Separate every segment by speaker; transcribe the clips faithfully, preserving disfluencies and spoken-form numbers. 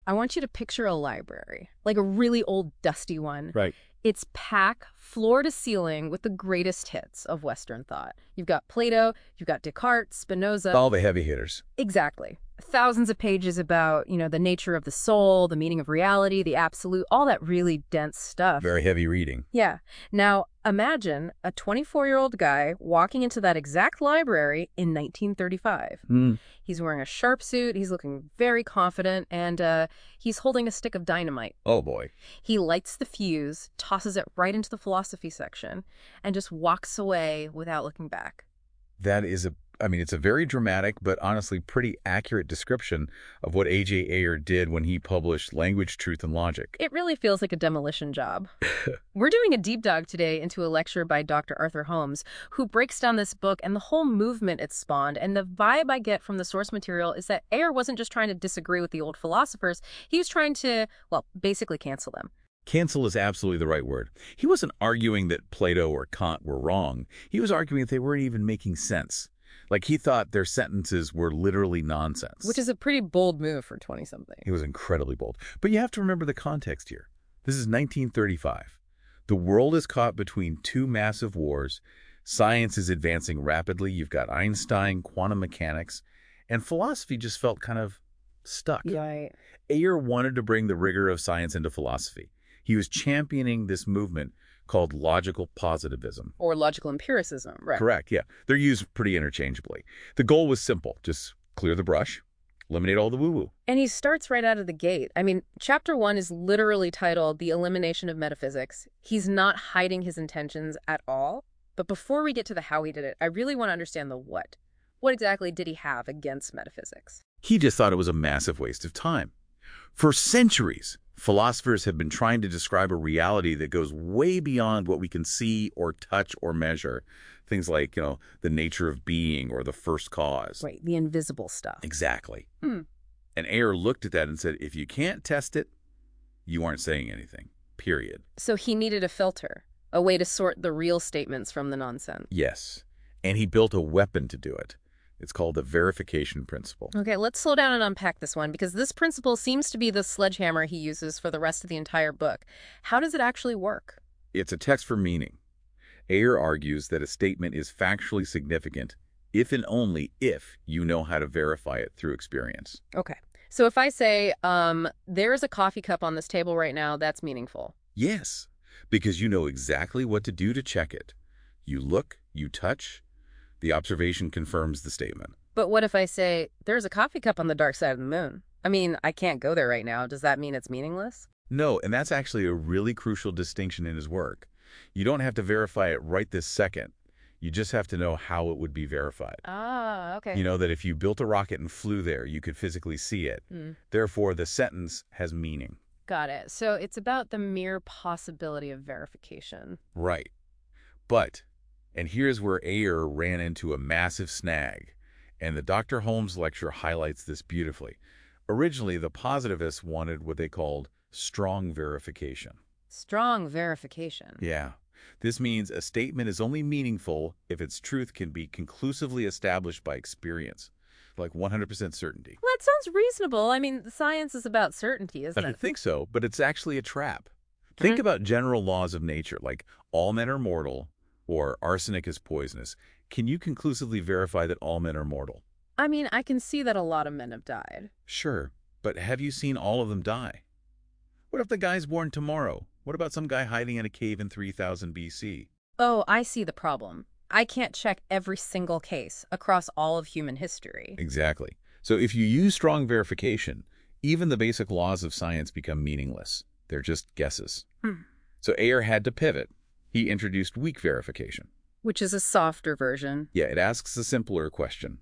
Speaker 1: I want you to picture a library, like a really old, dusty one.
Speaker 2: Right.
Speaker 1: It's packed floor to ceiling with the greatest hits of Western thought. You've got Plato, you've got Descartes, Spinoza.
Speaker 2: All the heavy hitters.
Speaker 1: Exactly. Thousands of pages about, you know, the nature of the soul, the meaning of reality, the absolute, all that really dense stuff.
Speaker 2: Very heavy reading.
Speaker 1: Yeah. Now, imagine a twenty-four-year-old guy walking into that exact library in nineteen thirty-five.
Speaker 2: Mm.
Speaker 1: He's wearing a sharp suit, he's looking very confident, and uh, he's holding a stick of dynamite.
Speaker 2: Oh, boy.
Speaker 1: He lights the fuse, tosses it right into the philosophy section, and just walks away without looking back.
Speaker 2: That is a, I mean, it's a very dramatic, but honestly pretty accurate description of what A J Ayer did when he published Language, Truth, and Logic.
Speaker 1: It really feels like a demolition job. We're doing a deep dive today into a lecture by Doctor Arthur Holmes, who breaks down this book and the whole movement it spawned. And the vibe I get from the source material is that Ayer wasn't just trying to disagree with the old philosophers. He was trying to, well, basically cancel them.
Speaker 2: Cancel is absolutely the right word. He wasn't arguing that Plato or Kant were wrong. He was arguing that they weren't even making sense. Like, he thought their sentences were literally nonsense.
Speaker 1: Which is a pretty bold move for twenty-something.
Speaker 2: He was incredibly bold. But you have to remember the context here. This is nineteen thirty-five. The world is caught between two massive wars. Science is advancing rapidly. You've got Einstein, quantum mechanics, and philosophy just felt kind of stuck.
Speaker 1: Right.
Speaker 2: Ayer wanted to bring the rigor of science into philosophy. He was championing this movement called logical positivism.
Speaker 1: Or logical empiricism, right?
Speaker 2: Correct, yeah. They're used pretty interchangeably. The goal was simple. Just clear the brush, eliminate all the woo-woo.
Speaker 1: And he starts right out of the gate. I mean, chapter one is literally titled The Elimination of Metaphysics. He's not hiding his intentions at all. But before we get to the how he did it, I really want to understand the what. What exactly did he have against metaphysics?
Speaker 2: He just thought it was a massive waste of time. For centuries, philosophers have been trying to describe a reality that goes way beyond what we can see or touch or measure. Things like, you know, the nature of being or the first cause.
Speaker 1: Right, the invisible stuff.
Speaker 2: Exactly.
Speaker 1: Hmm.
Speaker 2: And Ayer looked at that and said, if you can't test it, you aren't saying anything, period.
Speaker 1: So he needed a filter, a way to sort the real statements from the nonsense.
Speaker 2: Yes. And he built a weapon to do it. It's called the verification principle.
Speaker 1: Okay, let's slow down and unpack this one, because this principle seems to be the sledgehammer he uses for the rest of the entire book. How does it actually work?
Speaker 2: It's a text for meaning. Ayer argues that a statement is factually significant if and only if you know how to verify it through experience.
Speaker 1: Okay, so if I say, um, there is a coffee cup on this table right now, that's meaningful.
Speaker 2: Yes, because you know exactly what to do to check it. You look, you touch. The observation confirms the statement.
Speaker 1: But what if I say, there's a coffee cup on the dark side of the moon? I mean, I can't go there right now. Does that mean it's meaningless?
Speaker 2: No, and that's actually a really crucial distinction in his work. You don't have to verify it right this second. You just have to know how it would be verified.
Speaker 1: Ah, okay.
Speaker 2: You know that if you built a rocket and flew there, you could physically see it.
Speaker 1: Mm.
Speaker 2: Therefore, the sentence has meaning.
Speaker 1: Got it. So it's about the mere possibility of verification.
Speaker 2: Right. But, and here's where Ayer ran into a massive snag, and the Doctor Holmes lecture highlights this beautifully. Originally, the positivists wanted what they called strong verification.
Speaker 1: Strong verification.
Speaker 2: Yeah. This means a statement is only meaningful if its truth can be conclusively established by experience, like one hundred percent certainty.
Speaker 1: Well, that sounds reasonable. I mean, science is about certainty, isn't
Speaker 2: I
Speaker 1: it?
Speaker 2: think so, but it's actually a trap. Think
Speaker 1: Mhm.
Speaker 2: about general laws of nature, like all men are mortal or arsenic is poisonous. Can you conclusively verify that all men are mortal?
Speaker 1: I mean, I can see that a lot of men have died.
Speaker 2: Sure, but have you seen all of them die? What if the guy's born tomorrow? What about some guy hiding in a cave in three thousand B C?
Speaker 1: Oh, I see the problem. I can't check every single case across all of human history.
Speaker 2: Exactly. So if you use strong verification, even the basic laws of science become meaningless. They're just guesses.
Speaker 1: Hmm.
Speaker 2: So Ayer had to pivot. He introduced weak verification.
Speaker 1: Which is a softer version.
Speaker 2: Yeah, it asks a simpler question.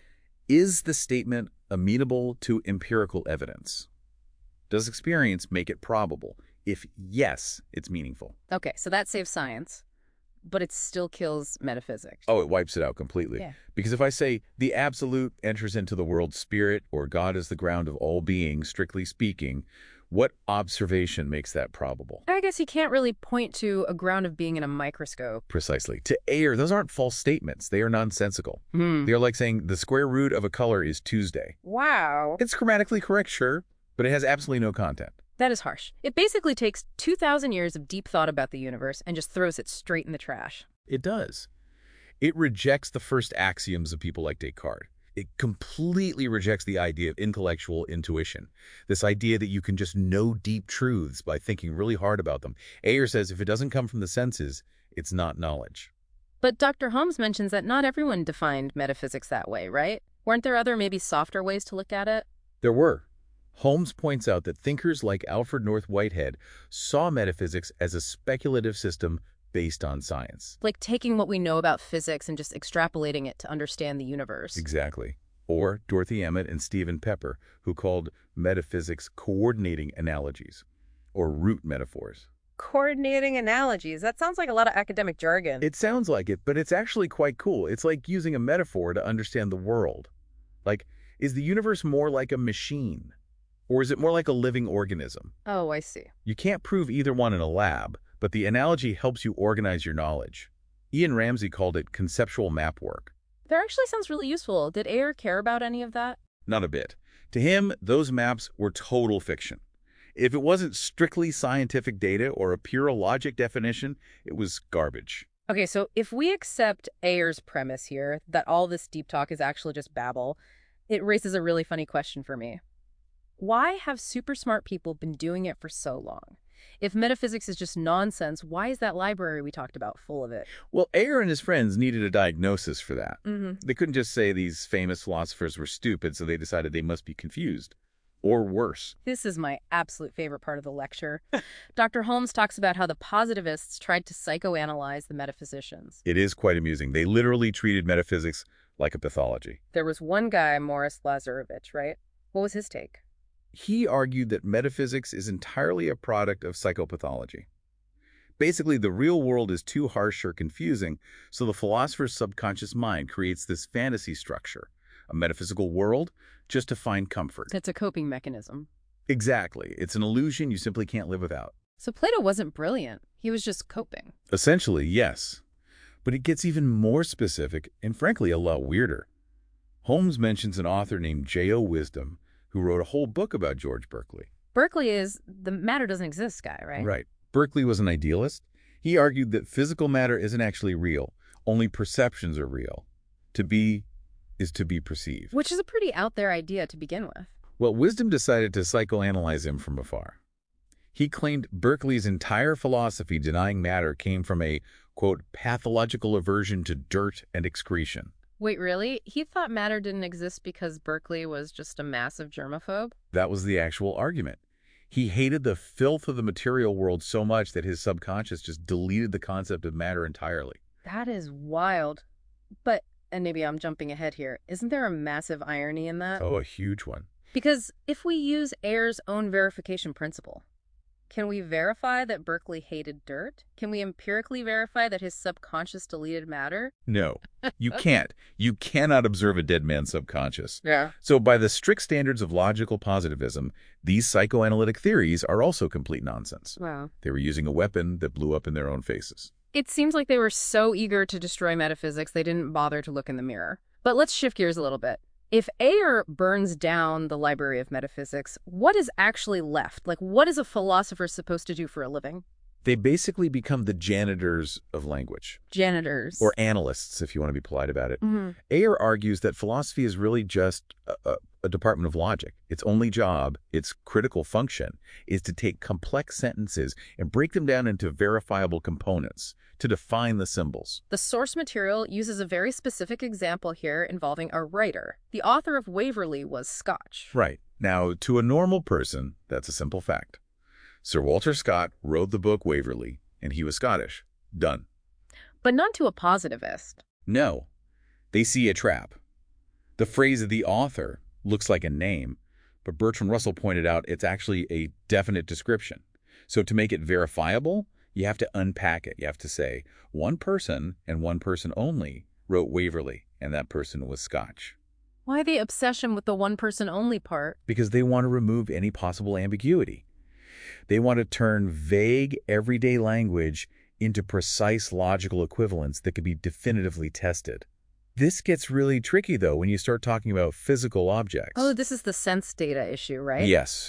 Speaker 2: Is the statement amenable to empirical evidence? Does experience make it probable? If yes, it's meaningful.
Speaker 1: Okay, so that saves science, but it still kills metaphysics.
Speaker 2: Oh, it wipes it out completely.
Speaker 1: Yeah.
Speaker 2: Because if I say the absolute enters into the world's spirit, or God is the ground of all being, strictly speaking, what observation makes that probable?
Speaker 1: I guess he can't really point to a ground of being in a microscope.
Speaker 2: Precisely. To Ayer, those aren't false statements. They are nonsensical.
Speaker 1: Hmm.
Speaker 2: They are like saying the square root of a color is Tuesday.
Speaker 1: Wow.
Speaker 2: It's grammatically correct, sure, but it has absolutely no content.
Speaker 1: That is harsh. It basically takes two thousand years of deep thought about the universe and just throws it straight in the trash.
Speaker 2: It does. It rejects the first axioms of people like Descartes. It completely rejects the idea of intellectual intuition, this idea that you can just know deep truths by thinking really hard about them. Ayer says if it doesn't come from the senses, it's not knowledge.
Speaker 1: But Doctor Holmes mentions that not everyone defined metaphysics that way, right? Weren't there other, maybe softer ways to look at it?
Speaker 2: There were. Holmes points out that thinkers like Alfred North Whitehead saw metaphysics as a speculative system based on science.
Speaker 1: Like taking what we know about physics and just extrapolating it to understand the universe.
Speaker 2: Exactly. Or Dorothy Emmett and Stephen Pepper, who called metaphysics coordinating analogies, or root metaphors.
Speaker 1: Coordinating analogies. That sounds like a lot of academic jargon.
Speaker 2: It sounds like it, but it's actually quite cool. It's like using a metaphor to understand the world. Like, is the universe more like a machine? Or is it more like a living organism?
Speaker 1: Oh, I see.
Speaker 2: You can't prove either one in a lab, but the analogy helps you organize your knowledge. Ian Ramsey called it conceptual map work.
Speaker 1: That actually sounds really useful. Did Ayer care about any of that?
Speaker 2: Not a bit. To him, those maps were total fiction. If it wasn't strictly scientific data or a pure logic definition, it was garbage.
Speaker 1: Okay, so if we accept Ayer's premise here, that all this deep talk is actually just babble, it raises a really funny question for me. Why have super smart people been doing it for so long? If metaphysics is just nonsense, why is that library we talked about full of it?
Speaker 2: Well, Ayer and his friends needed a diagnosis for that.
Speaker 1: Mm-hmm.
Speaker 2: They couldn't just say these famous philosophers were stupid, so they decided they must be confused. Or worse.
Speaker 1: This is my absolute favorite part of the lecture. Doctor Holmes talks about how the positivists tried to psychoanalyze the metaphysicians.
Speaker 2: It is quite amusing. They literally treated metaphysics like a pathology.
Speaker 1: There was one guy, Morris Lazarevich, right? What was his take?
Speaker 2: He argued that metaphysics is entirely a product of psychopathology. Basically, the real world is too harsh or confusing, so the philosopher's subconscious mind creates this fantasy structure, a metaphysical world, just to find comfort.
Speaker 1: It's a coping mechanism.
Speaker 2: Exactly. It's an illusion you simply can't live without.
Speaker 1: So Plato wasn't brilliant. He was just coping.
Speaker 2: Essentially, yes. But it gets even more specific and, frankly, a lot weirder. Holmes mentions an author named J O Wisdom who wrote a whole book about George Berkeley.
Speaker 1: Berkeley is the matter doesn't exist guy, right?
Speaker 2: Right. Berkeley was an idealist. He argued that physical matter isn't actually real. Only perceptions are real. To be is to be perceived.
Speaker 1: Which is a pretty out there idea to begin with.
Speaker 2: Well, Wisdom decided to psychoanalyze him from afar. He claimed Berkeley's entire philosophy denying matter came from a, quote, pathological aversion to dirt and excretion.
Speaker 1: Wait, really? He thought matter didn't exist because Berkeley was just a massive germaphobe?
Speaker 2: That was the actual argument. He hated the filth of the material world so much that his subconscious just deleted the concept of matter entirely.
Speaker 1: That is wild. But, and maybe I'm jumping ahead here, isn't there a massive irony in that?
Speaker 2: Oh, a huge one.
Speaker 1: Because if we use Ayer's own verification principle, can we verify that Berkeley hated dirt? Can we empirically verify that his subconscious deleted matter?
Speaker 2: No, you can't. You cannot observe a dead man's subconscious.
Speaker 1: Yeah.
Speaker 2: So by the strict standards of logical positivism, these psychoanalytic theories are also complete nonsense.
Speaker 1: Wow.
Speaker 2: They were using a weapon that blew up in their own faces.
Speaker 1: It seems like they were so eager to destroy metaphysics, they didn't bother to look in the mirror. But let's shift gears a little bit. If Ayer burns down the Library of Metaphysics, what is actually left? Like, what is a philosopher supposed to do for a living?
Speaker 2: They basically become the janitors of language.
Speaker 1: Janitors.
Speaker 2: Or analysts, if you want to be polite about it.
Speaker 1: Mm-hmm.
Speaker 2: Ayer argues that philosophy is really just a, a, a department of logic. Its only job, its critical function, is to take complex sentences and break them down into verifiable components to define the symbols.
Speaker 1: The source material uses a very specific example here involving a writer. The author of Waverley was Scotch.
Speaker 2: Right. Now, to a normal person, that's a simple fact. Sir Walter Scott wrote the book Waverley, and he was Scottish. Done.
Speaker 1: But not to a positivist.
Speaker 2: No. They see a trap. The phrase of the author looks like a name, but Bertrand Russell pointed out it's actually a definite description. So to make it verifiable, you have to unpack it. You have to say, one person and one person only wrote Waverley, and that person was Scotch.
Speaker 1: Why the obsession with the one-person-only part?
Speaker 2: Because they want to remove any possible ambiguity. They want to turn vague, everyday language into precise logical equivalents that can be definitively tested. This gets really tricky, though, when you start talking about physical objects.
Speaker 1: Oh, this is the sense data issue, right?
Speaker 2: Yes.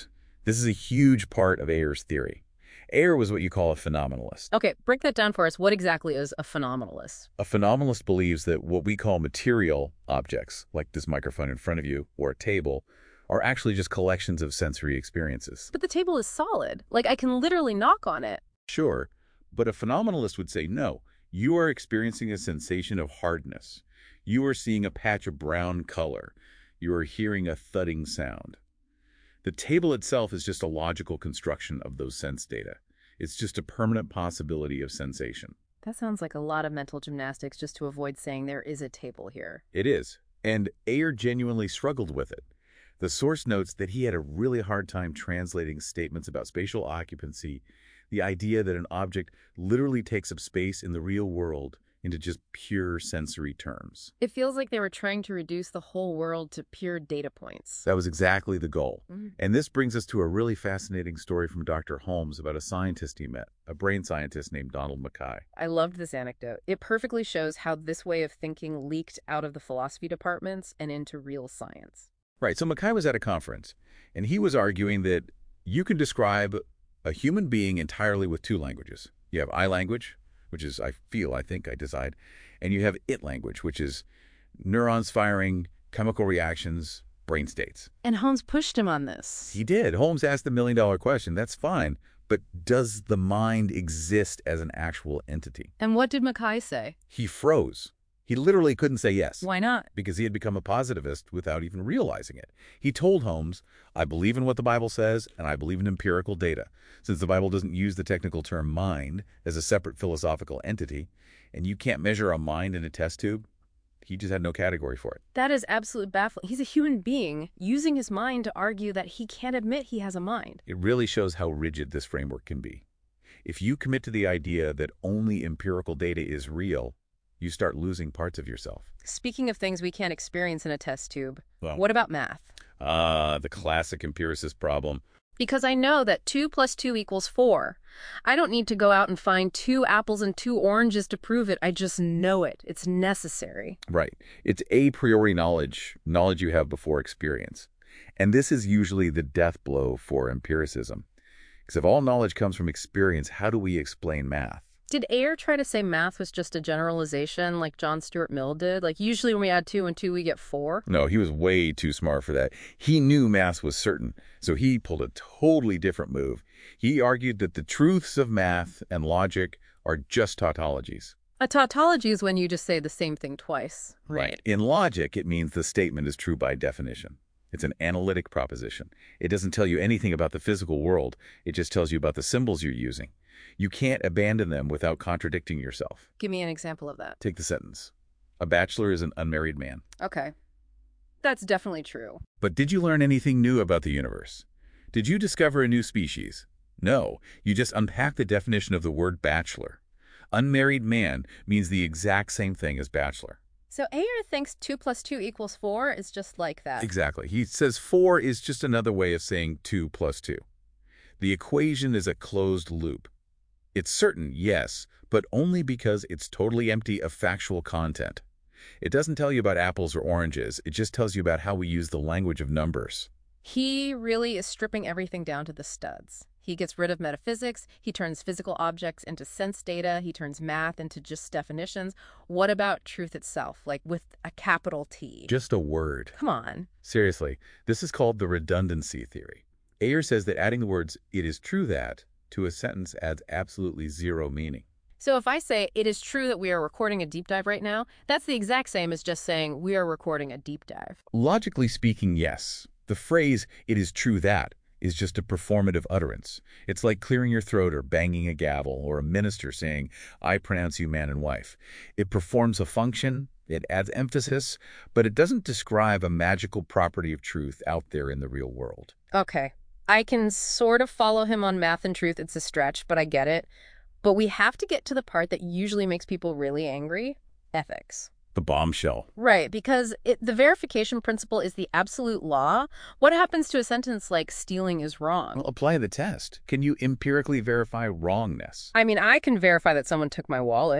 Speaker 2: This is a huge part of Ayer's theory. Ayer was what you call a phenomenalist.
Speaker 1: Okay, break that down for us. What exactly is a phenomenalist?
Speaker 2: A phenomenalist believes that what we call material objects, like this microphone in front of you or a table, are actually just collections of sensory experiences.
Speaker 1: But the table is solid. Like, I can literally knock on it.
Speaker 2: Sure, but a phenomenalist would say, no, you are experiencing a sensation of hardness. You are seeing a patch of brown color. You are hearing a thudding sound. The table itself is just a logical construction of those sense data. It's just a permanent possibility of sensation.
Speaker 1: That sounds like a lot of mental gymnastics just to avoid saying there is a table here.
Speaker 2: It is, and Ayer genuinely struggled with it. The source notes that he had a really hard time translating statements about spatial occupancy, the idea that an object literally takes up space in the real world, into just pure sensory terms.
Speaker 1: It feels like they were trying to reduce the whole world to pure data points.
Speaker 2: That was exactly the goal.
Speaker 1: Mm.
Speaker 2: And this brings us to a really fascinating story from Doctor Holmes about a scientist he met, a brain scientist named Donald Mackay.
Speaker 1: I loved this anecdote. It perfectly shows how this way of thinking leaked out of the philosophy departments and into real science.
Speaker 2: Right, so Mackay was at a conference, and he was arguing that you can describe a human being entirely with two languages. You have I language, which is I feel, I think, I decide, and you have it language, which is neurons firing, chemical reactions, brain states.
Speaker 1: And Holmes pushed him on this.
Speaker 2: He did. Holmes asked the million-dollar question. That's fine, but does the mind exist as an actual entity?
Speaker 1: And what did Mackay say?
Speaker 2: He froze. He literally couldn't say yes.
Speaker 1: Why not?
Speaker 2: Because he had become a positivist without even realizing it. He told Holmes, I believe in what the Bible says, and I believe in empirical data. Since the Bible doesn't use the technical term mind as a separate philosophical entity, and you can't measure a mind in a test tube, he just had no category for it.
Speaker 1: That is absolutely baffling. He's a human being using his mind to argue that he can't admit he has a mind.
Speaker 2: It really shows how rigid this framework can be. If you commit to the idea that only empirical data is real, you start losing parts of yourself.
Speaker 1: Speaking of things we can't experience in a test tube,
Speaker 2: Well,
Speaker 1: what about math?
Speaker 2: Ah, uh, the classic empiricist problem.
Speaker 1: Because I know that two plus two equals four. I don't need to go out and find two apples and two oranges to prove it. I just know it. It's necessary.
Speaker 2: Right. It's a priori knowledge, knowledge you have before experience. And this is usually the death blow for empiricism. Because if all knowledge comes from experience, how do we explain math?
Speaker 1: Did Ayer try to say math was just a generalization like John Stuart Mill did? Like usually when we add two and two, we get four?
Speaker 2: No, he was way too smart for that. He knew math was certain, so he pulled a totally different move. He argued that the truths of math and logic are just tautologies.
Speaker 1: A tautology is when you just say the same thing twice.
Speaker 2: Right. In logic, it means the statement is true by definition. It's an analytic proposition. It doesn't tell you anything about the physical world. It just tells you about the symbols you're using. You can't abandon them without contradicting yourself.
Speaker 1: Give me an example of that.
Speaker 2: Take the sentence. A bachelor is an unmarried man.
Speaker 1: Okay. That's definitely true.
Speaker 2: But did you learn anything new about the universe? Did you discover a new species? No. You just unpacked the definition of the word bachelor. Unmarried man means the exact same thing as bachelor.
Speaker 1: So Ayer thinks two plus two equals four is just like that.
Speaker 2: Exactly. He says four is just another way of saying two plus two. The equation is a closed loop. It's certain, yes, but only because it's totally empty of factual content. It doesn't tell you about apples or oranges. It just tells you about how we use the language of numbers.
Speaker 1: He really is stripping everything down to the studs. He gets rid of metaphysics. He turns physical objects into sense data. He turns math into just definitions. What about truth itself, like with a capital T?
Speaker 2: Just a word.
Speaker 1: Come on.
Speaker 2: Seriously, this is called the redundancy theory. Ayer says that adding the words, "it is true that," to a sentence adds absolutely zero meaning.
Speaker 1: So if I say, it is true that we are recording a deep dive right now, that's the exact same as just saying we are recording a deep dive.
Speaker 2: Logically speaking, yes. The phrase, "it is true that," is just a performative utterance. It's like clearing your throat or banging a gavel or a minister saying, "I pronounce you man and wife." It performs a function, it adds emphasis, but it doesn't describe a magical property of truth out there in the real world.
Speaker 1: Okay. I can sort of follow him on math and truth. It's a stretch, but I get it. But we have to get to the part that usually makes people really angry. Ethics.
Speaker 2: The bombshell.
Speaker 1: Right, because it, the verification principle is the absolute law. What happens to a sentence like stealing is wrong?
Speaker 2: Well, apply the test. Can you empirically verify wrongness?
Speaker 1: I mean, I can verify that someone took my wallet.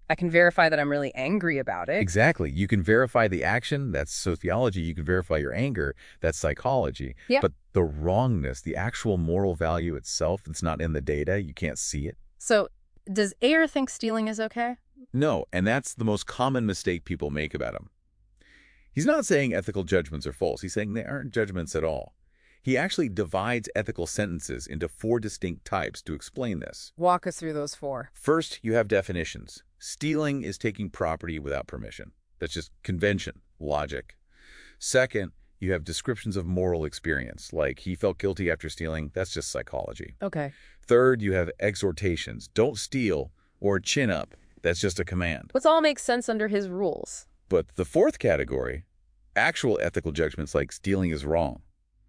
Speaker 1: I can verify that I'm really angry about it.
Speaker 2: Exactly. You can verify the action, that's sociology. You can verify your anger, that's psychology.
Speaker 1: Yeah.
Speaker 2: But the wrongness, the actual moral value itself, it's not in the data. You can't see it.
Speaker 1: So does Ayer think stealing is okay?
Speaker 2: No, and that's the most common mistake people make about him. He's not saying ethical judgments are false. He's saying they aren't judgments at all. He actually divides ethical sentences into four distinct types to explain this.
Speaker 1: Walk us through those four.
Speaker 2: First, you have definitions. Stealing is taking property without permission. That's just convention, logic. Second, you have descriptions of moral experience, like he felt guilty after stealing. That's just psychology.
Speaker 1: Okay.
Speaker 2: Third, you have exhortations. Don't steal or chin up. That's just a command.
Speaker 1: Which all makes sense under his rules.
Speaker 2: But the fourth category, actual ethical judgments like stealing is wrong.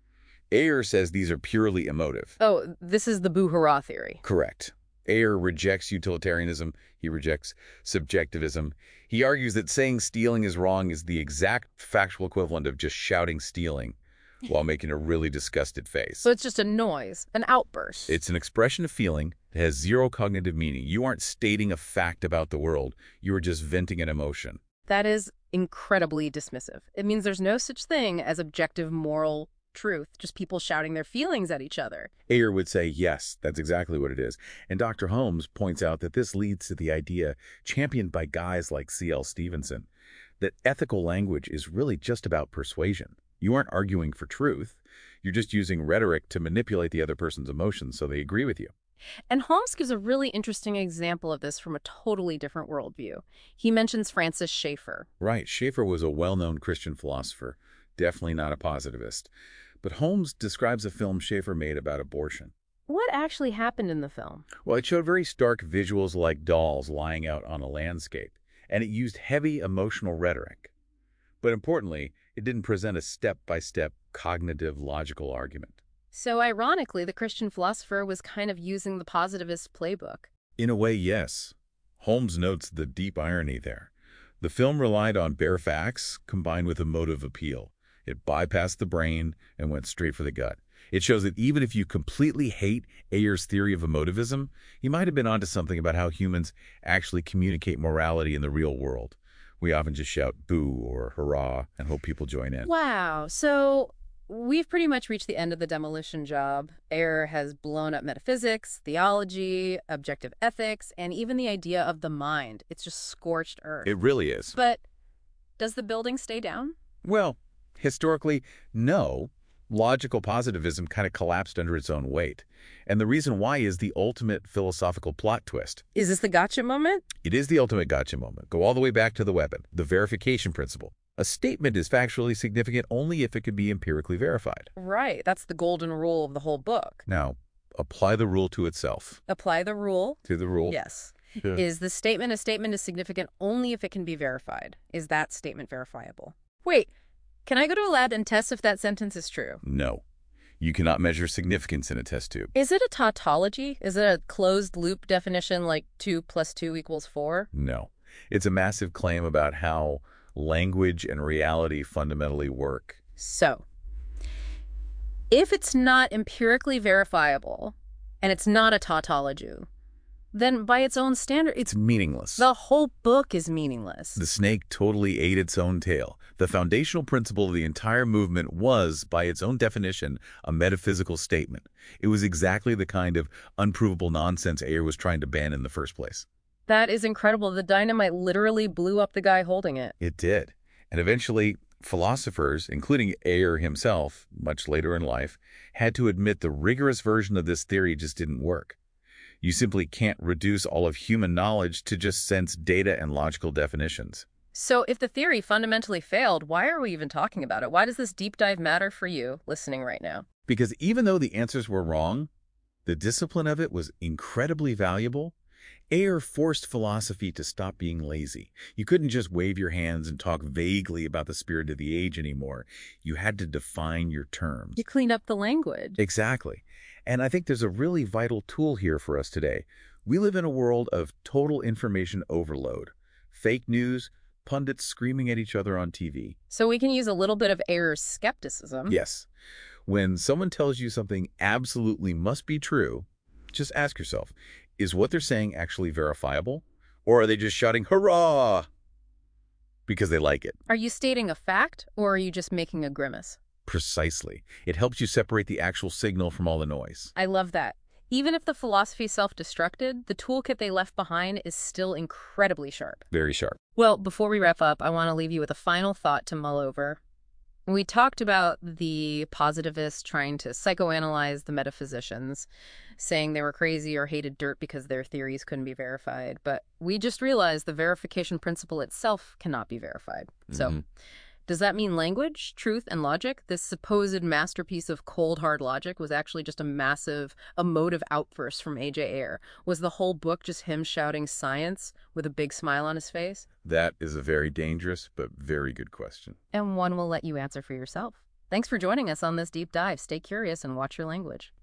Speaker 2: Ayer says these are purely emotive.
Speaker 1: Oh, this is the boo-hurrah theory.
Speaker 2: Correct. Ayer rejects utilitarianism. He rejects subjectivism. He argues that saying stealing is wrong is the exact factual equivalent of just shouting stealing while making a really disgusted face.
Speaker 1: So it's just a noise, an outburst.
Speaker 2: It's an expression of feeling that has zero cognitive meaning. You aren't stating a fact about the world. You are just venting an emotion.
Speaker 1: That is incredibly dismissive. It means there's no such thing as objective moral truth, just people shouting their feelings at each other.
Speaker 2: Ayer would say, yes, that's exactly what it is. And Doctor Holmes points out that this leads to the idea, championed by guys like C L Stevenson, that ethical language is really just about persuasion. You aren't arguing for truth. You're just using rhetoric to manipulate the other person's emotions so they agree with you.
Speaker 1: And Holmes gives a really interesting example of this from a totally different worldview. He mentions Francis Schaeffer.
Speaker 2: Right. Schaeffer was a well-known Christian philosopher, definitely not a positivist. But Holmes describes a film Schaeffer made about abortion.
Speaker 1: What actually happened in the film?
Speaker 2: Well, it showed very stark visuals like dolls lying out on a landscape, and it used heavy emotional rhetoric. But importantly, it didn't present a step-by-step cognitive logical argument.
Speaker 1: So ironically, the Christian philosopher was kind of using the positivist playbook.
Speaker 2: In a way, yes. Holmes notes the deep irony there. The film relied on bare facts combined with emotive appeal. It bypassed the brain and went straight for the gut. It shows that even if you completely hate Ayer's theory of emotivism, he might have been onto something about how humans actually communicate morality in the real world. We often just shout boo or hurrah and hope people join in.
Speaker 1: Wow. So we've pretty much reached the end of the demolition job. Ayer has blown up metaphysics, theology, objective ethics, and even the idea of the mind. It's just scorched earth.
Speaker 2: It really is.
Speaker 1: But does the building stay down?
Speaker 2: Well, historically, no. Logical positivism kind of collapsed under its own weight. And the reason why is the ultimate philosophical plot twist.
Speaker 1: Is this the gotcha moment?
Speaker 2: It is the ultimate gotcha moment. Go all the way back to the weapon, the verification principle. A statement is factually significant only if it can be empirically verified.
Speaker 1: Right. That's the golden rule of the whole book.
Speaker 2: Now, apply the rule to itself.
Speaker 1: Apply the rule.
Speaker 2: To the rule.
Speaker 1: Yes.
Speaker 2: Yeah.
Speaker 1: Is the statement a statement is significant only if it can be verified? Is that statement verifiable? Wait, can I go to a lab and test if that sentence is true?
Speaker 2: No. You cannot measure significance in a test tube.
Speaker 1: Is it a tautology? Is it a closed loop definition like two plus two equals four?
Speaker 2: No. It's a massive claim about how language and reality fundamentally work.
Speaker 1: So, if it's not empirically verifiable and it's not a tautology, then by its own standard, it's
Speaker 2: It's meaningless.
Speaker 1: the whole book is meaningless.
Speaker 2: The snake totally ate its own tail. The foundational principle of the entire movement was, by its own definition, a metaphysical statement. It was exactly the kind of unprovable nonsense Ayer was trying to ban in the first place.
Speaker 1: That is incredible. The dynamite literally blew up the guy holding it.
Speaker 2: It did. And eventually, philosophers, including Ayer himself, much later in life, had to admit the rigorous version of this theory just didn't work. You simply can't reduce all of human knowledge to just sense data and logical definitions.
Speaker 1: So if the theory fundamentally failed, why are we even talking about it? Why does this deep dive matter for you listening right now?
Speaker 2: Because even though the answers were wrong, the discipline of it was incredibly valuable. Ayer forced philosophy to stop being lazy. You couldn't just wave your hands and talk vaguely about the spirit of the age anymore. You had to define your terms.
Speaker 1: You cleaned up the language.
Speaker 2: Exactly. And I think there's a really vital tool here for us today. We live in a world of total information overload. Fake news, pundits screaming at each other on T V.
Speaker 1: So we can use a little bit of Ayer's skepticism.
Speaker 2: Yes. When someone tells you something absolutely must be true, just ask yourself, is what they're saying actually verifiable? Or are they just shouting, hurrah, because they like it?
Speaker 1: Are you stating a fact, or are you just making a grimace?
Speaker 2: Precisely. It helps you separate the actual signal from all the noise.
Speaker 1: I love that. Even if the philosophy self-destructed, the toolkit they left behind is still incredibly sharp.
Speaker 2: Very sharp.
Speaker 1: Well, before we wrap up, I want to leave you with a final thought to mull over. We talked about the positivists trying to psychoanalyze the metaphysicians, saying they were crazy or hated dirt because their theories couldn't be verified. But we just realized the verification principle itself cannot be verified. So
Speaker 2: Mm-hmm.
Speaker 1: does that mean language, truth, and logic? This supposed masterpiece of cold, hard logic was actually just a massive emotive outburst from A J Ayer. Was the whole book just him shouting science with a big smile on his face?
Speaker 2: That is a very dangerous but very good question.
Speaker 1: And one will let you answer for yourself. Thanks for joining us on this deep dive. Stay curious and watch your language.